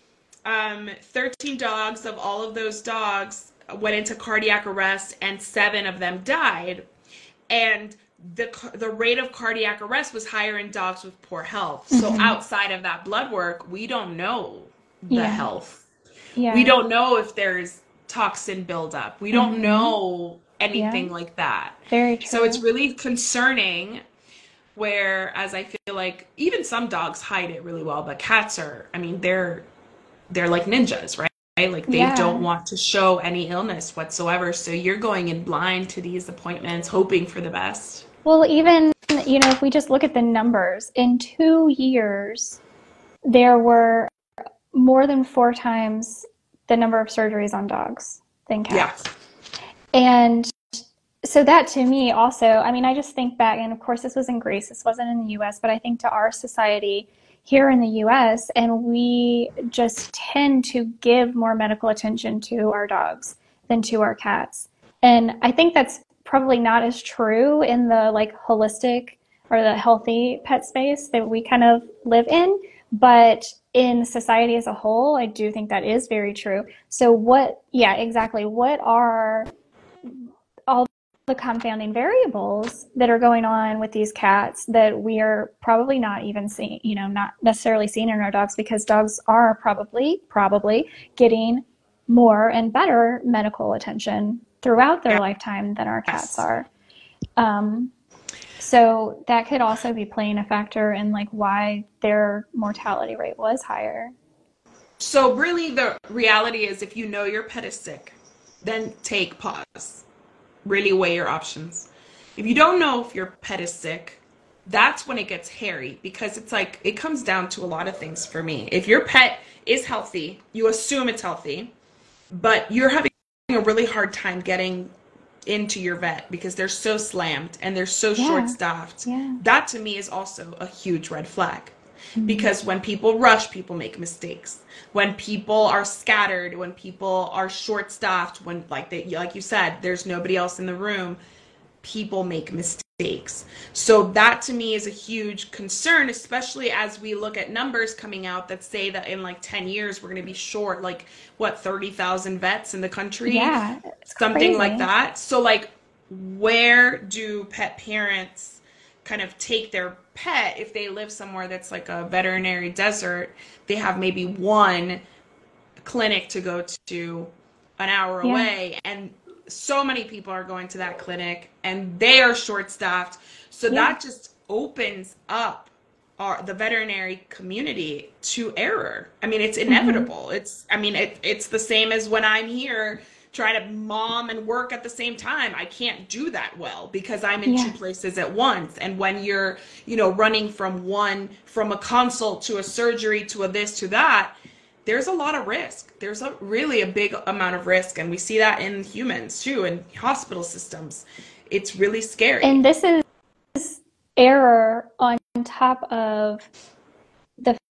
13 dogs, of all of those dogs went into cardiac arrest, and 7 of them died. And the rate of cardiac arrest was higher in dogs with poor health. So Mm-hmm. outside of that blood work, we don't know the Yeah. health. We Yeah. don't know if there's toxin buildup. We don't Mm-hmm. know Yeah. anything like that. Very So it's true. really concerning, whereas I feel like even some dogs hide it really well, but cats are, I mean, they're like ninjas, right? Like they don't Yeah. want to show any illness whatsoever. So you're going in blind to these appointments, hoping for the best. Well, even, if we just look at the numbers, in 2 years, there were more than 4 times the number of surgeries on dogs than Yeah. cats. And so that to me also, I mean, I just think back, and of course, this was in Greece, this wasn't in the US, but I think to our society here in the US, and we just tend to give more medical attention to our dogs than to our cats. And I think that's probably not as true in the like holistic or the healthy pet space that we kind of live in. But in society as a whole, I do think that is very true. So, yeah, exactly. What are all the confounding variables that are going on with these cats that we are probably not even seeing, not necessarily seeing in our dogs, because dogs are probably getting more and better medical attention throughout their lifetime than our cats Yes. are. Um, so that could also be playing a factor in like why their mortality rate was higher. So really the reality is, if you know your pet is sick, then take pause. Really weigh your options. If you don't know if your pet is sick, that's when it gets hairy, because it's like it comes down to a lot of things for me. If your pet is healthy, you assume it's healthy, but you're having a really hard time getting into your vet because they're so slammed and they're so short Yeah, staffed. yeah. That to me is also a huge red flag. Mm-hmm. Because when people rush, people make mistakes. When people are scattered, when people are short staffed, when like you said, there's nobody else in the room, people make mistakes. So that to me is a huge concern, especially as we look at numbers coming out that say that in like 10 years we're going to be short like what, 30,000 vets in the country, Yeah, it's something like crazy. that. So like, where do pet parents kind of take their pet if they live somewhere that's like a veterinary desert? They have maybe one clinic to go to an hour Yeah. away, and so many people are going to that clinic and they are short staffed. So Yeah. that just opens up the veterinary community to error. I mean, it's Mm-hmm. inevitable. It's the same as when I'm here trying to mom and work at the same time. I can't do that well because I'm in two Yeah. places at once. And when you're, running from a consult to a surgery to a this to that, there's a lot of risk. There's really a big amount of risk. And we see that in humans too, in hospital systems. It's really scary. And this is error on top of the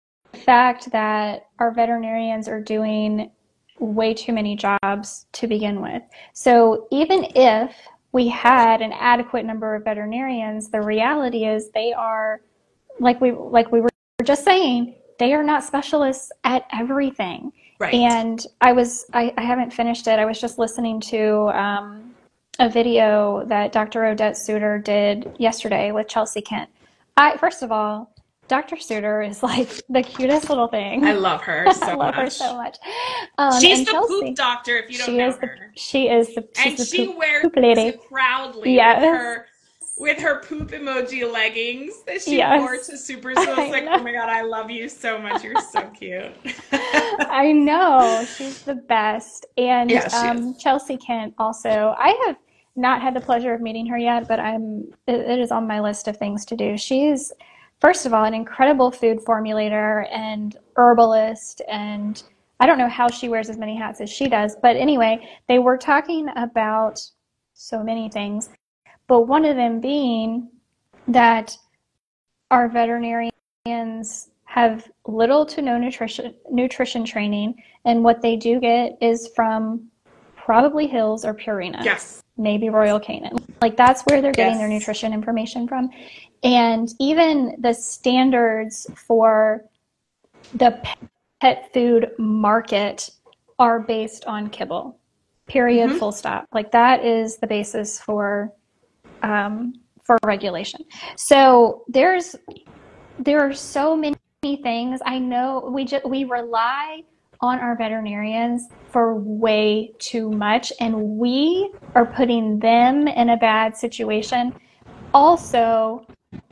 fact that our veterinarians are doing way too many jobs to begin with. So even if we had an adequate number of veterinarians, the reality is they are, like we were just saying, they are not specialists at everything. Right. And I haven't finished it. I was just listening to a video that Dr. Odette Suter did yesterday with Chelsea Kent. First of all, Dr. Suter is like the cutest little I thing. love her I so love her so much. much. She's And the poop Chelsea, doctor if you don't she know is the her. she's And the she wears poop lady. it proudly Yes, with her poop emoji leggings that she wore to yes, Super. So it's I like, oh know. my God, I love you so much. You're so cute. I know she's the best. And Yeah, she is. Chelsea Kent also. I have not had the pleasure of meeting her yet, but it is on my list of things to do. She's, first of all, an incredible food formulator and herbalist, and I don't know how she wears as many hats as she does. But anyway, they were talking about so many things, but one of them being that our veterinarians have little to no nutrition training, and what they do get is from probably Hills or Purina, Yes. maybe Royal Canin. Like that's where they're getting their Yes. nutrition information from. And even the standards for the pet food market are based on kibble. Period, Hmm. full stop. Like that is the basis for regulation. So there are so many things. I know we rely on our veterinarians for way too much, and we are putting them in a bad situation. Also,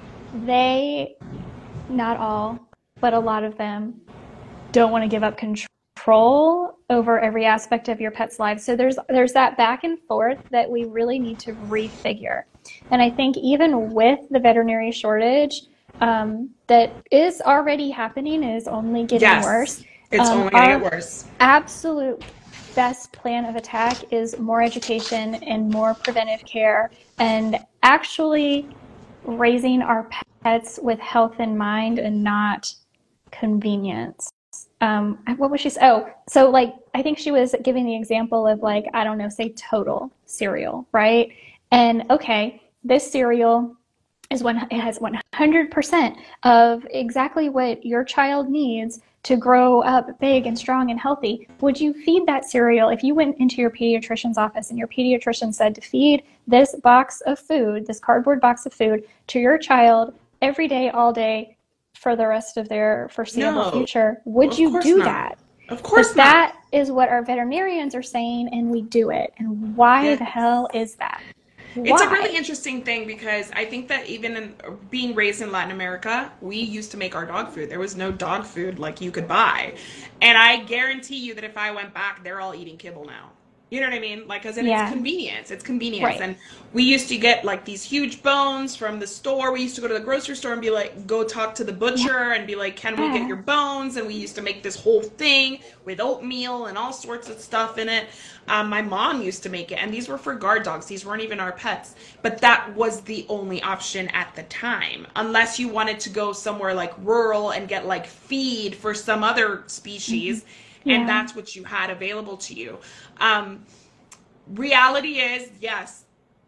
they, not all, but a lot of them don't want to give up control over every aspect of your pet's life. So there's that back and forth that we really need to refigure. And I think even with the veterinary shortage that is already happening, is only getting worse. Yes. It's only going to get Our worse. absolute best plan of attack is more education and more preventive care, and actually raising our pets with health in mind and not convenience. What was she? Oh, so like I think she was giving the example of like I don't know, say Total cereal, right? And okay, this cereal is when it has 100% of exactly what your child needs to grow up big and strong and healthy. Would you feed that cereal if you went into your pediatrician's office and your pediatrician said to feed this box of food, this cardboard box of food, to your child every day, all day, for the rest of their foreseeable No, future? Would of you course do not. that? Of But course not. that is what our veterinarians are saying, and we do it. And why the Yes. hell is that? It's a really Why? interesting thing because I think that even in being raised in Latin America, we used to make our dog food. There was no dog food like you could buy. And I guarantee you that if I went back, they're all eating kibble now. You know what I mean? Like, because it's Yeah, convenience. It's convenience. right. And we used to get like these huge bones from the store. We used to go to the grocery store and be like, go talk to the butcher and be like, can we get Yeah. your bones? And we used to make this whole thing with oatmeal and all sorts of stuff in it. My mom used to make it, and these were for guard dogs. These weren't even our pets. But that was the only option at the time, unless you wanted to go somewhere like rural and get like feed for some other Hmm. species, and Yeah. that's what you had available to you. Um, Reality is, yes,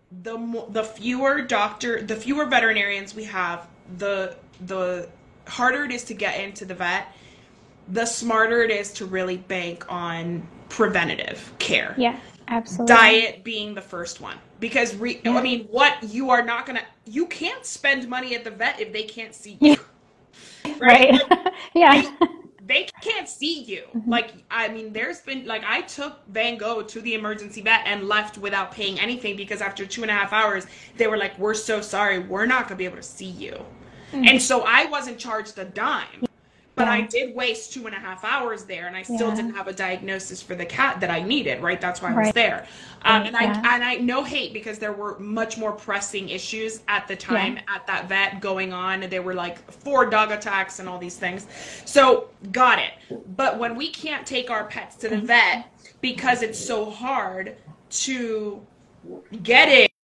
the fewer veterinarians we have, the harder it is to get into the vet, the smarter it is to really bank on preventative care. Yeah. Absolutely. Diet being the first one. Because, I Yeah. mean, what you are not going to, you can't spend money at the vet if they can't see Yeah. you, right? Right. Like, Yeah. they, they can't see you. Hmm. Like, I mean, there's been, like, I took Van Gogh to the emergency vet and left without paying anything because after 2.5 hours, they were like, we're so sorry, we're not going to be able to see you. And so I wasn't charged a dime. But I Yeah. did waste 2.5 hours there, and I still Yeah. didn't have a diagnosis for the cat that I needed. Right, that's why I was Right. there. And I Yeah. and I no hate because there were much more pressing issues at the Yeah. time at that vet going on. There were like 4 dog attacks and all these things. So got it. But when we can't take our pets to the vet because it's so hard to get it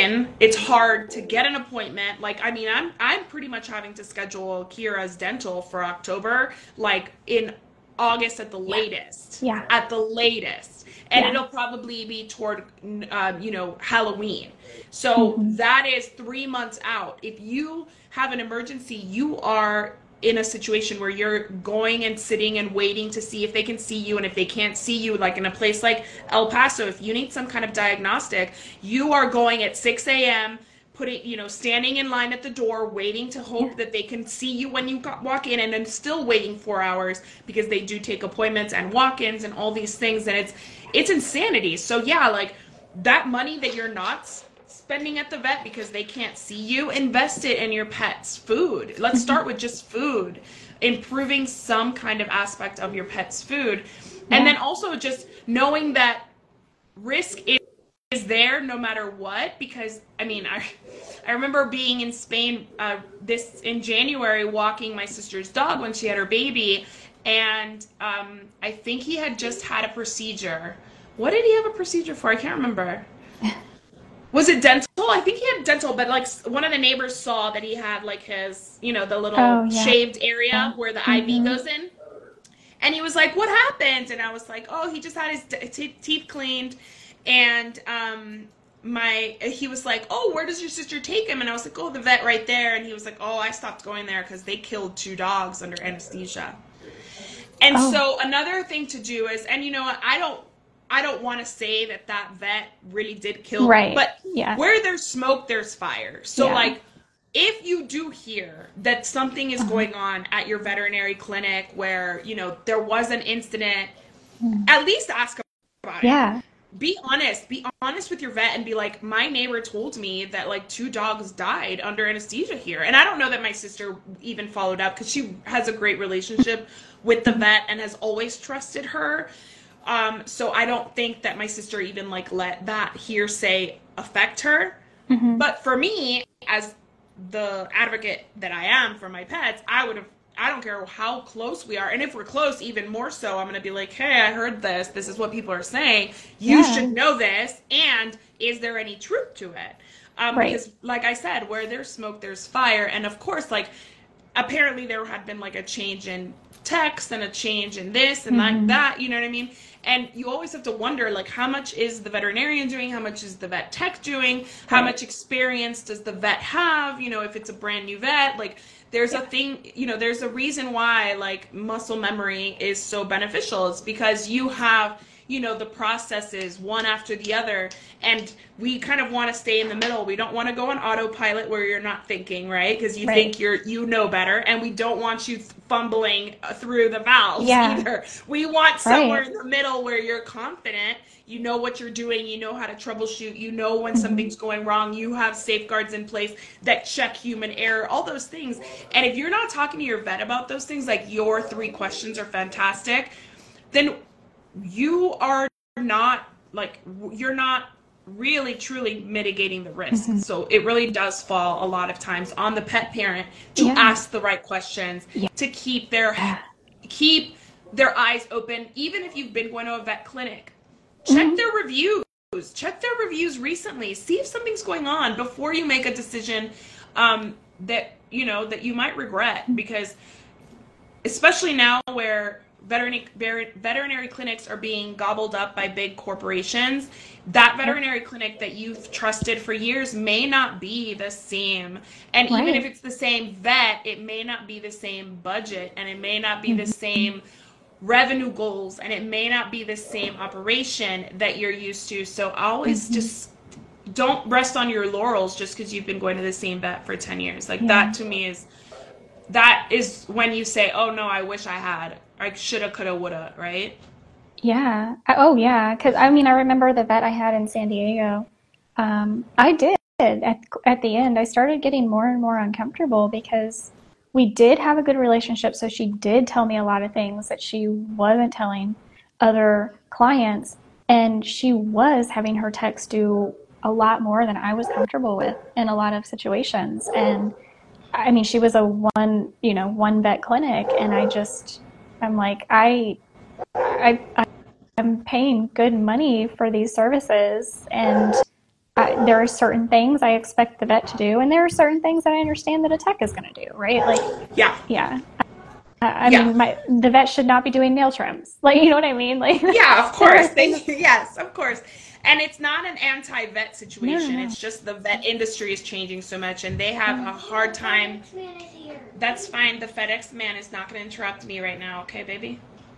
in. It's hard to get an appointment. Like, I mean, I'm pretty much having to schedule Kira's dental for October, like in August at the Yeah. latest. Yeah. At the latest. And Yeah. it'll probably be toward, Halloween. So Hmm. that is 3 months out. If you have an emergency, you are in a situation where you're going and sitting and waiting to see if they can see you. And if they can't see you, like in a place like El Paso, if you need some kind of diagnostic, you are going at 6 a.m., standing in line at the door, waiting to Yeah. hope that they can see you when you walk in, and then still waiting 4 hours because they do take appointments and walk-ins and all these things. And it's insanity. So yeah, like that money that you're not spending at the vet because they can't see you, invest it in your pet's food. Let's start with just food, improving some kind of aspect of your pet's food. And Yeah. then also just knowing that risk is there no matter what, because I mean, I remember being in Spain this in January, walking my sister's dog when she had her baby, and I think he had just had a procedure. What did he have a procedure for? I can't remember. Was it dental? I think he had dental, but like one of the neighbors saw that he had like his, the Oh, little yeah. shaved area where the IV Hmm. goes in. And he was like, "What happened?" And I was like, "Oh, he just had his teeth cleaned." And he was like, "Oh, where does your sister take him?" And I was like, "Oh, the vet right there." And he was like, "Oh, I stopped going there because they killed two dogs under anesthesia." And Oh, so another thing to do is, and you know what, I don't want to say that vet really did kill, right. but Yeah. where there's smoke, there's fire. So Yeah. like, if you do hear that something is Uh-huh. going on at your veterinary clinic where, there was an incident, Mm. at least ask about it. Yeah. Be honest with your vet and be like, my neighbor told me that like two dogs died under anesthesia here. And I don't know that my sister even followed up because she has a great relationship with the vet and has always trusted her. So I don't think that my sister even like let that hearsay affect her. Hmm. But for me, as the advocate that I am for my pets, I don't care how close we are. And if we're close, even more so, I'm going to be like, hey, I heard this. This is what people are saying. You Yeah. should know this. And is there any truth to it? Right. Because, like I said, where there's smoke, there's fire. And of course, like, apparently there had been like a change in text and a change in this and like Hmm. that, you know what I mean? And you always have to wonder, like, how much is the veterinarian doing? How much is the vet tech doing? How Right. much experience does the vet have? If it's a brand new vet, like, there's a Yeah. thing, there's a reason why, like, muscle memory is so beneficial. It's because you have, the processes one after the other. And we kind of want to stay in the middle. We don't want to go on autopilot where you're not thinking, right? Because you Right. think you know better. And we don't want you fumbling through the valves Yeah. either. We want somewhere Right. in the middle where you're confident, you know what you're doing, you know how to troubleshoot, you know when Hmm. something's going wrong, you have safeguards in place that check human error, all those things. And if you're not talking to your vet about those things, like your 3 questions are fantastic, then you are not like you're not really truly mitigating the risk. Hmm. So it really does fall a lot of times on the pet parent to Yeah. ask the right questions, Yeah. to keep their eyes open. Even if you've been going to a vet clinic, check Hmm. their reviews. Check their reviews recently. See if something's going on before you make a decision that you might regret, because especially now where veterinary clinics are being gobbled up by big corporations, that veterinary clinic that you've trusted for years may not be the same. And even if Right. it's the same vet, it may not be the same budget, and it may not be the Hmm. same revenue goals, and it may not be the same operation that you're used to. So always Hmm. just don't rest on your laurels just because you've been going to the same vet for 10 years. Like, Yeah. that to me that is when you say, "Oh no, I wish I had. I shoulda, coulda, woulda," right? Yeah. Oh, yeah. Because I mean, I remember the vet I had in San Diego. I did at the end. I started getting more and more uncomfortable because we did have a good relationship. So she did tell me a lot of things that she wasn't telling other clients, and she was having her techs do a lot more than I was comfortable with in a lot of situations. And I mean, she was a one vet clinic, and I'm like, I'm paying good money for these services, and there are certain things I expect the vet to do, and there are certain things that I understand that a tech is going to do, right? Like, Yeah. yeah. I Yeah. mean, the vet should not be doing nail trims. Like, you know what I mean? Like, Yeah, of there course. are things. Yes, of course. And it's not an anti-vet No, no, situation. no. It's just the vet industry is changing so much and they have Yeah. a hard time. That's fine. The FedEx man is not going to interrupt me right now, okay, baby?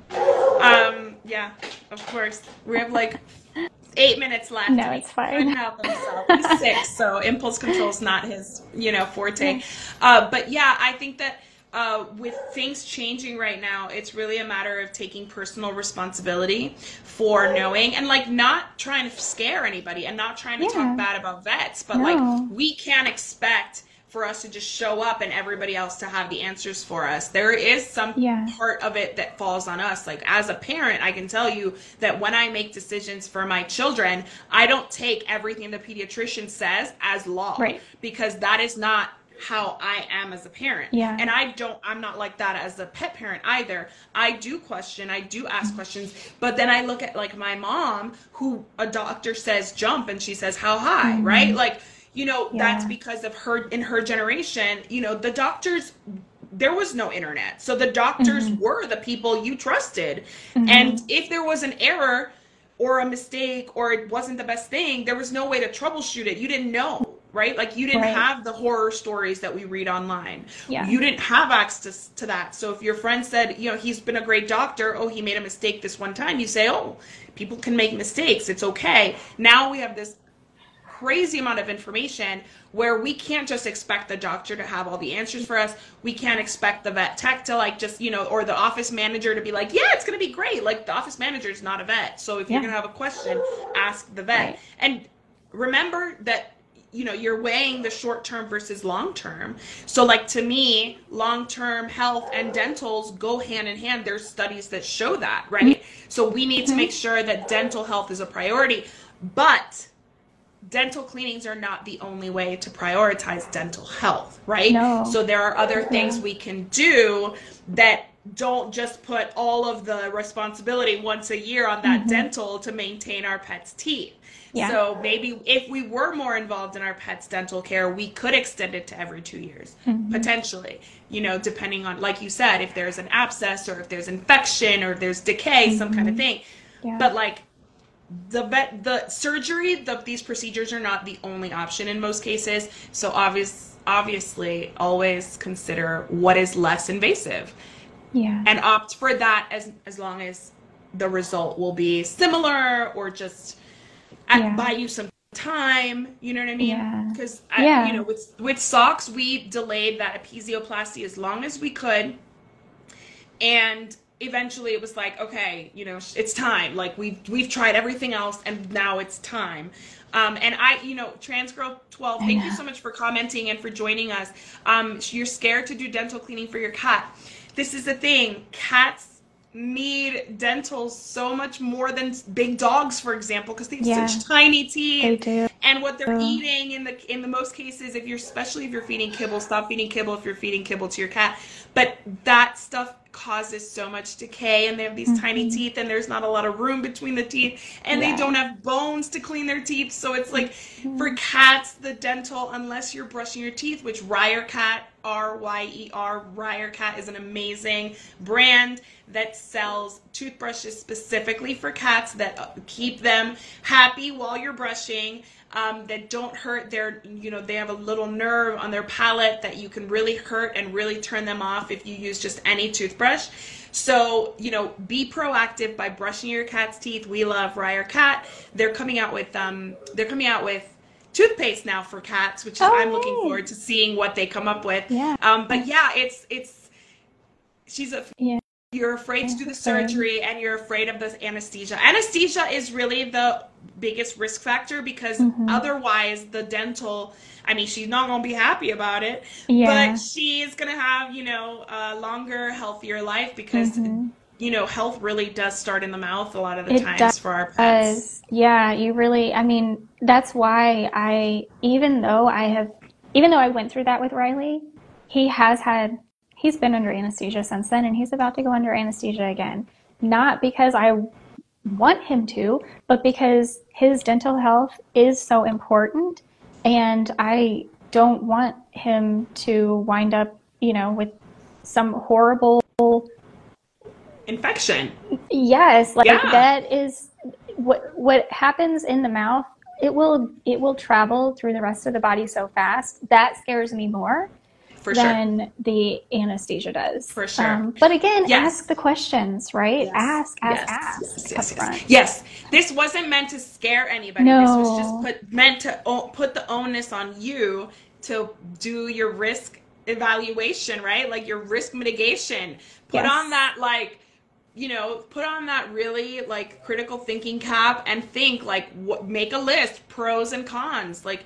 Yeah, of course. We have like 8 minutes left No, and he it's couldn't fine. help himself. He's sick, so impulse control is not his, Yeah. forte. But yeah, I think that with things changing right now, it's really a matter of taking personal responsibility for knowing and like not trying to scare anybody and not trying to talk Yeah. bad about vets, but like No. we can't expect for us to just show up and everybody else to have the answers for us. There is some Yeah. part of it that falls on us. Like as a parent, I can tell you that when I make decisions for my children, I don't take everything the pediatrician says as law Right. because that is not how I am as a parent. Yeah. And I'm not like that as a pet parent either. I do question, I do ask questions, but then I look at like my mom who a doctor says jump and she says how high, right? Mm-hmm. Like, that's Yeah. because of her in her generation, the doctors there was no internet. So the doctors Mm-hmm. were the people you trusted. And Mm-hmm. if there was an error or a mistake or it wasn't the best thing, there was no way to troubleshoot it. You didn't know, right? Like you didn't Right. have the horror stories that we read online. Yeah. You didn't have access to that. So if your friend said, he's been a great doctor, oh, he made a mistake this one time, you say, oh, people can make mistakes. It's okay. Now we have this crazy amount of information where we can't just expect the doctor to have all the answers for us. We can't expect the vet tech to like just, or the office manager to be like, yeah, it's going to be great. Like the office manager is not a vet. So if you're Yeah. going to have a question, ask the vet. Right. And remember that, you're weighing the short term versus long term. So like to me, long term health and dentals go hand in hand. There's studies that show that, right? So we need to make sure that dental health is a priority. But dental cleanings are not the only way to prioritize dental health, right? No. So there are other things Yeah. we can do that don't just put all of the responsibility once a year on that dental to maintain our pet's teeth. Yeah. So maybe if we were more involved in our pet's dental care, we could extend it to every 2 years, potentially, depending on, like you said, if there's an abscess or if there's infection or if there's decay, some kind of thing. Yeah. But like, the surgery, these procedures are not the only option in most cases. So obviously, always consider what is less invasive Yeah. and opt for that as long as the result will be similar or just Yeah. buy you some time. You know what I mean? Yeah. Because Yeah. with socks, we delayed that episioplasty as long as we could, and eventually it was like, okay, it's time. Like we've tried everything else and now it's time. And Transgirl 12, thank you so much for commenting and for joining us. You're scared to do dental cleaning for your cat. This is the thing. Cats need dental so much more than big dogs, for example, because they have Yeah. such tiny teeth. They do. And what they're eating in the most cases, especially if you're feeding kibble, stop feeding kibble if you're feeding kibble to your cat. But that stuff causes so much decay, and they have these tiny teeth, and there's not a lot of room between the teeth, and they Yeah. don't have bones to clean their teeth. So it's like for cats, the dental, unless you're brushing your teeth, which Ryer-Cat, Ryer, Ryer-Cat is an amazing brand that sells toothbrushes specifically for cats that keep them happy while you're brushing. That don't hurt they have a little nerve on their palate that you can really hurt and really turn them off if you use just any toothbrush. So, be proactive by brushing your cat's teeth. We love Ryer-Cat. They're coming out with toothpaste now for cats, which is I'm looking yay. forward to seeing what they come up with. Yeah. But yeah, she's a Yeah. you're afraid to do the surgery and you're afraid of the anesthesia. Anesthesia is really the biggest risk factor because otherwise the dental, she's not going to be happy about it, Yeah. but she's going to have, a longer, healthier life because, health really does start in the mouth a lot of the It times for our pets. Yeah, you really, that's why even though I went through that with Riley, he's been under anesthesia since then, and he's about to go under anesthesia again. Not because I want him to, but because his dental health is so important, and I don't want him to wind up, with some horrible, Infection. yes, like Yeah, that is what happens in the mouth. It will travel through the rest of the body so fast. That scares me more for sure. than the anesthesia does. For sure. But again, ask Yes. the questions, right? Yes. Ask, ask, Yes. ask Yes. up Yes. Yes. front. Yes. This wasn't meant to scare anybody. This was just No. meant to put the onus on you to do your risk evaluation, right? Like your risk mitigation. Put on Yes. that put on that really like critical thinking cap and think like what make a list, pros and cons. Like,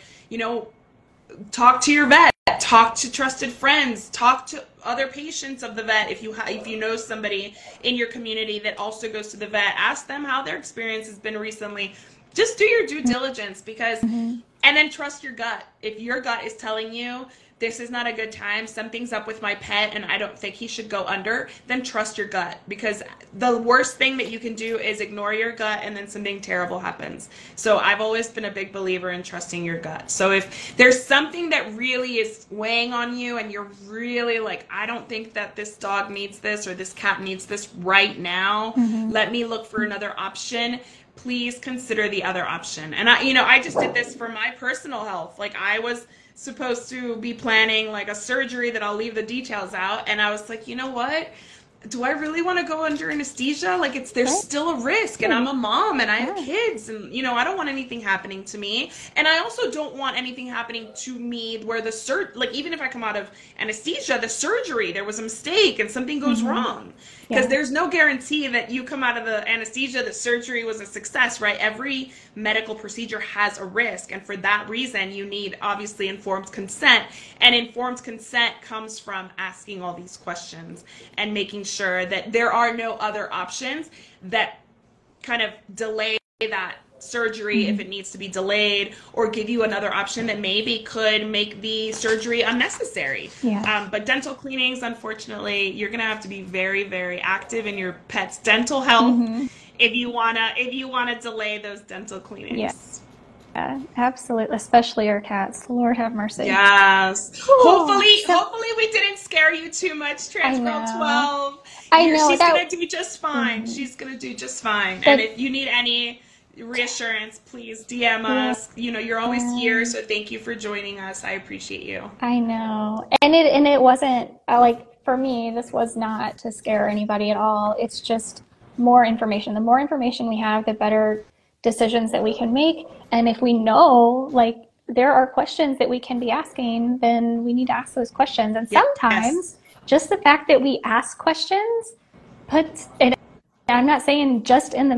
talk to your vet, talk to trusted friends, talk to other patients of the vet. If you know somebody in your community that also goes to the vet, ask them how their experience has been recently. Just do your due diligence, because Mhm. and then trust your gut. If your gut is telling you this is not a good time, something's up with my pet and I don't think he should go under, then trust your gut, because the worst thing that you can do is ignore your gut and then something terrible happens. So I've always been a big believer in trusting your gut. So if there's something that really is weighing on you and you're really like, I don't think that this dog needs this or this cat needs this right now, Mhm. let me look for another option. Please consider the other option. And I just did this for my personal health. Like, I was supposed to be planning like a surgery that I'll leave the details out, and I was like, you know what? Do I really want to go under anesthesia? Like, there's Right. still a risk, and I'm a mom and I have Yeah. kids, and I don't want anything happening to me. And I also don't want anything happening to me where like, even if I come out of anesthesia, the surgery, there was a mistake and something goes Mhm. wrong. Because Yeah. there's no guarantee that you come out of the anesthesia, the surgery was a success, right? Every medical procedure has a risk. And for that reason, you need obviously informed consent. And informed consent comes from asking all these questions and making sure that there are no other options that kind of delay that surgery if Mhm. it needs to be delayed, or give you another option that maybe could make the surgery unnecessary. Yes. But dental cleanings, unfortunately, you're gonna have to be very, very active in your pet's dental health Mhm. if you wanna delay those dental Yeah. cleanings. Absolutely. Especially our cats. Lord have mercy. Yes. Whew. So Hopefully we didn't scare you too much, I Trans Girl know. 12. I know She's that. gonna do just fine. Mhm. She's gonna do just fine. And But if you need any reassurance, please DM yeah. us. You're always here, so thank you for joining us. I appreciate you. I know. And it wasn't like, for me, this was not to scare anybody at all. It's just more information. The more information we have, the better decisions that we can make. And if we know, like, there are questions that we can be asking, then we need to ask those questions. And Yes. sometimes just the fact that we ask questions puts it, I'm not saying just in the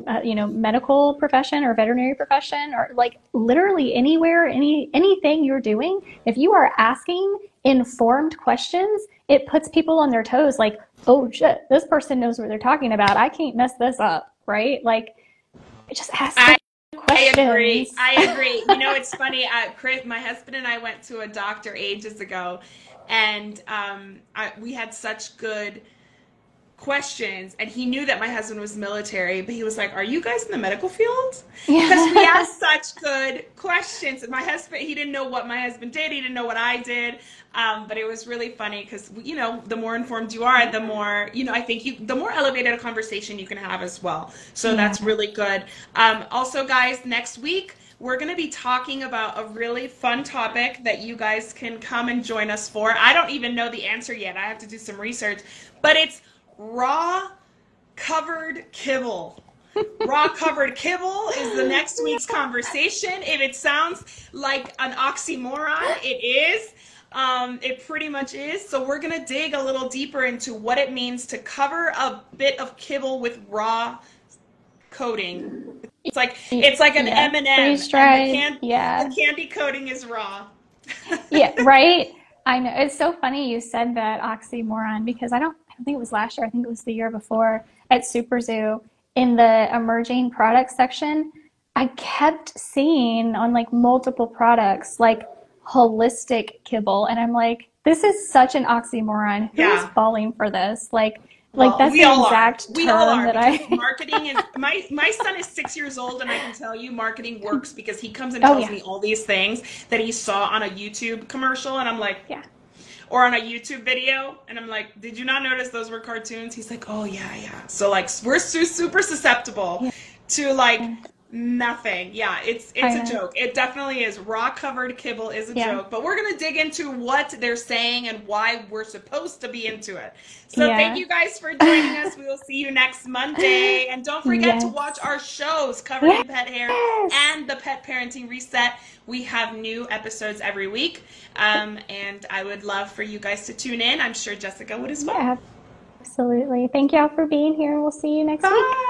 medical profession or veterinary profession, or like literally anywhere, anything you're doing. If you are asking informed questions, it puts people on their toes. Like, oh shit, this person knows what they're talking about. I can't mess this up, right? Like, just ask I the I agree. questions. I agree. It's funny. Chris, my husband and I went to a doctor ages ago, and we had such good questions, and he knew that my husband was military, but he was like, are you guys in the medical field? Because we Yeah, asked such good questions. And my husband, he didn't know what my husband did, he didn't know what I did. But it was really funny because the more informed you are, the more I think the more elevated a conversation you can have as well. So yeah. that's really good. Also, guys, next week we're going to be talking about a really fun topic that you guys can come and join us for. I don't even know the answer yet. I have to do some research, but it's raw covered kibble. Raw covered kibble is the next week's conversation. If it sounds like an oxymoron, it is. It pretty much is. So we're gonna dig a little deeper into what it means to cover a bit of kibble with raw coating. It's like an M&M, Freeze and the dried. can the Yeah. candy coating is raw. Yeah, right? I know. It's so funny you said that oxymoron, because I don't think it was last year, I think it was the year before, at Super Zoo in the emerging products section. I kept seeing on like multiple products like holistic kibble, and I'm like, this is such an oxymoron. Who is Yeah. falling for this? Like, Like Well, that's we the all are. exact We all term are that because I. marketing is my son is 6 years old, and I can tell you marketing works because he comes and Oh tells yeah, me all these things that he saw on a YouTube commercial, and I'm like, yeah, or on a YouTube video, and I'm like, did you not notice those were cartoons? He's like, oh yeah, yeah. So like we're super susceptible yeah. to like nothing. Yeah, it's I a know. joke. It definitely is. Raw covered kibble is a Yeah, joke, but we're gonna dig into what they're saying and why we're supposed to be into it. So thank yeah. you guys for joining us. We will see you next Monday, and don't forget to watch Yes, our shows covered in pet hair yes. and the Pet Parenting Reset. We have new episodes every week, and I would love for you guys to tune in. I'm sure Jessica would as well. Yeah, absolutely. Thank y'all for being here, and we'll see you next week. Bye.